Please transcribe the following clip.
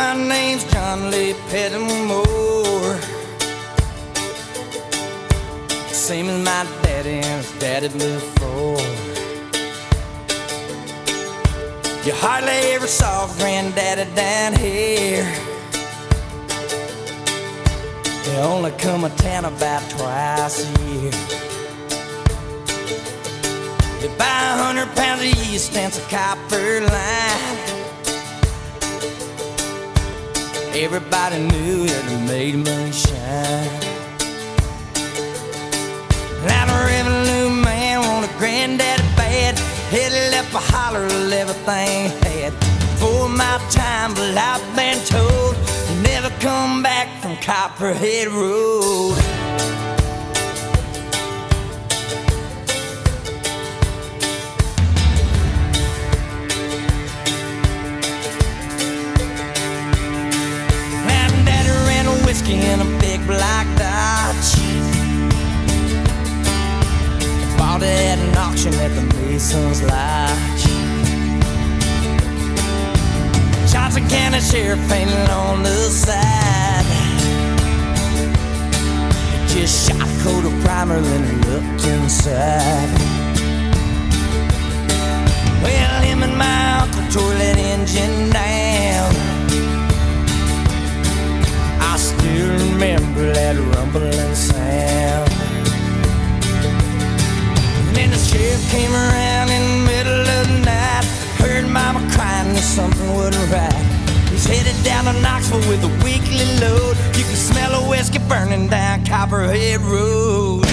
My name's John Lee Pettimore, same as my daddy and his daddy before. You hardly ever saw Granddaddy down here. They only come to town about twice a year. They buy 100 pounds of yeast and some copper line. Everybody knew that it made moonshine. Now the revenue man wanted Granddaddy bad. Headed up a holler of everything he had. For my time, but I've been told you never come back from Copperhead Road. Now Daddy ran a whiskey in a big black Dodge. Bought it at an auction at the Mason's Lodge. Johnson County Sheriff painted on the side. He just shot a coat of primer, then looked inside. Well, him and my uncle tore that engine down. I still remember that rumbling sound. Then the sheriff came around in the middle of the night. Heard Mama crying that something wasn't right. He's headed down to Knoxville with a weekly load. You can smell a whiskey burning down Copperhead Road.